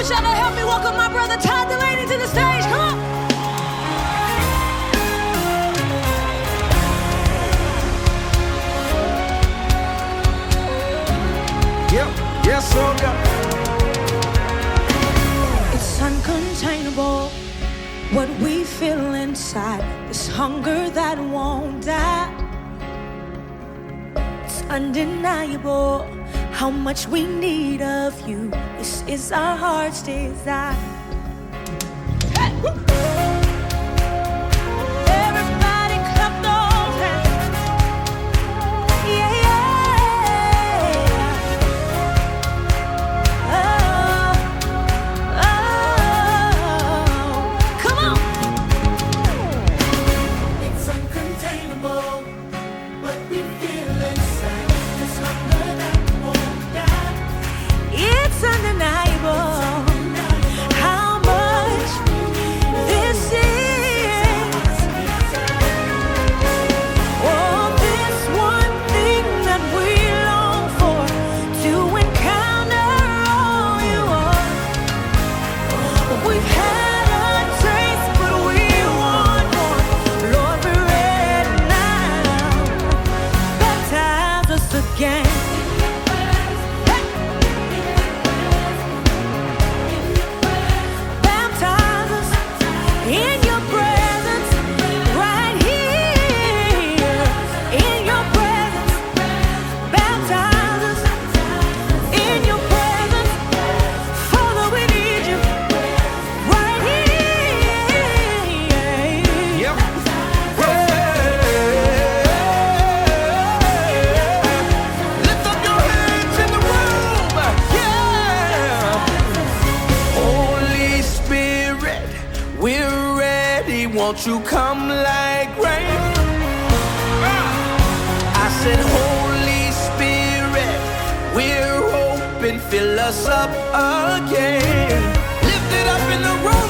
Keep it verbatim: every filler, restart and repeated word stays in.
want y'all to help me welcome my brother Todd Delaney to the stage. Come on. Yep, yes, oh God. It's uncontainable what we feel inside, this hunger that won't die. It's undeniable how much we need of you. This is our heart's desire. Hey! Everybody clap those hands. Yeah, yeah. Oh, oh. Come on. It's uncontainable what we feel inside. This hunger that won't die. It's undeniable how much this is. Oh, this one thing that we long for, to encounter all you are. We've had a taste, but we want more. Lord, we're ready now. Baptize us again. Baptize us in your presence, right here. In your presence, baptize us in your presence. Father, we need you right here. Yep. Lift up your hands in the room. Yeah. Holy Spirit, we're ready. Won't you come like rain? I said, Holy Spirit, we're open. Fill us up again. Lift it up in the room.